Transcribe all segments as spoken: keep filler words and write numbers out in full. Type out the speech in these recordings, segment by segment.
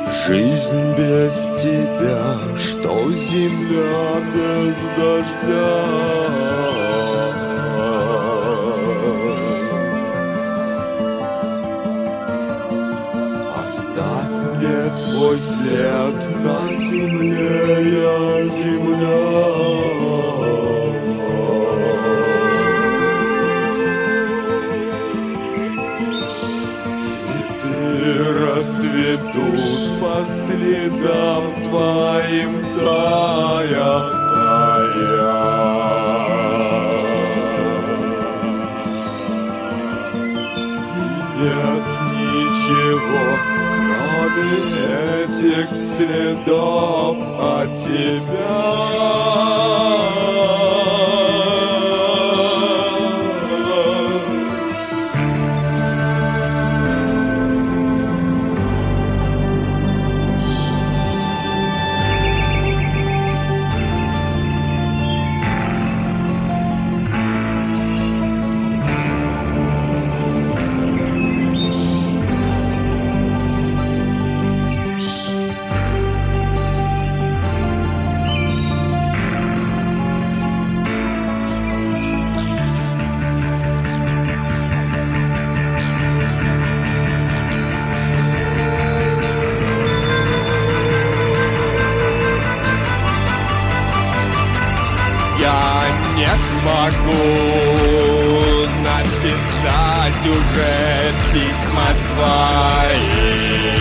Жизнь без тебя, что земля без дождя. Оставь мне свой след на земле, я земля. Расцветут по следам твоим тая, тая. Нет ничего, кроме этих следов от тебя. Я не смогу написать уже письма свои.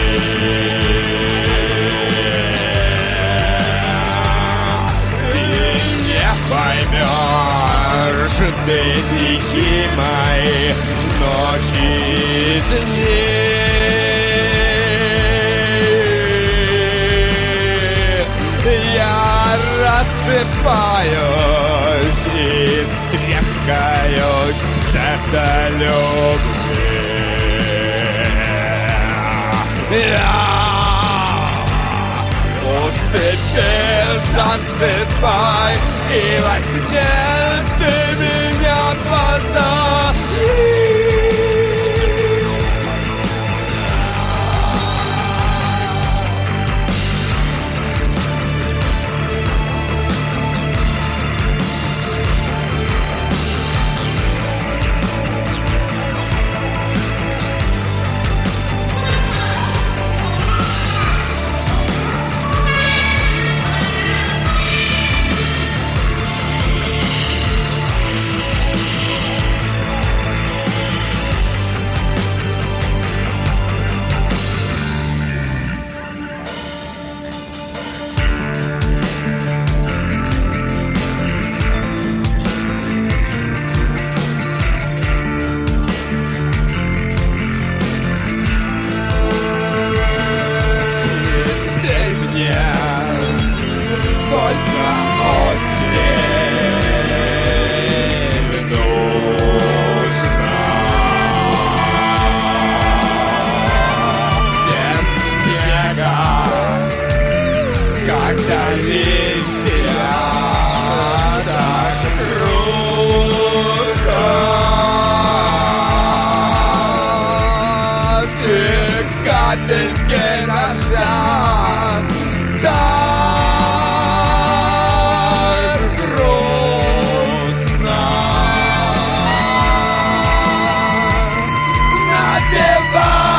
Ты не поймешь, ты стихи мои, ночи и дни. Я рассыпаюсь и трескаюсь с этой любви. Я усыпи, засыпай, и во сне ты меня позови. Когда веселя так круто, и капельки дождя так грустно напеваю.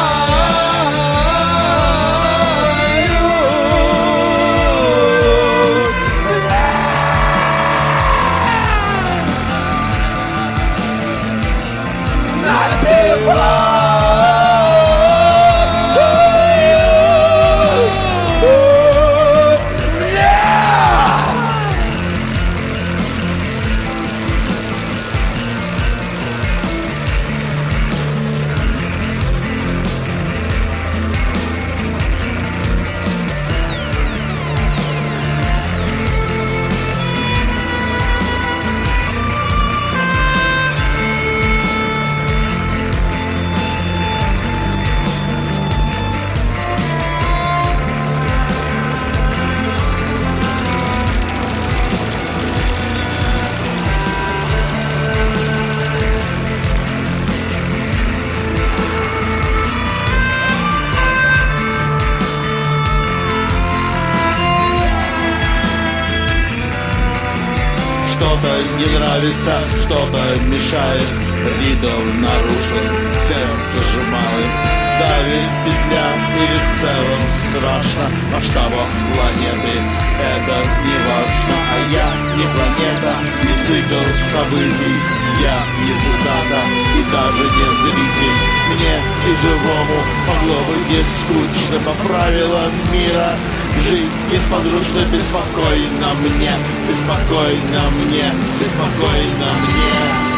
не нравится, что-то мешает, ритм нарушен, сердце сжимает. Давит петля или в целом страшно, в масштабах планеты это не важно. А я не планета, не цикл событий, я не цитата и даже не зритель. Мне и живому могло быть не скучно по правилам мира. Жить несподручно, беспокойно мне, беспокойно мне, беспокойно мне.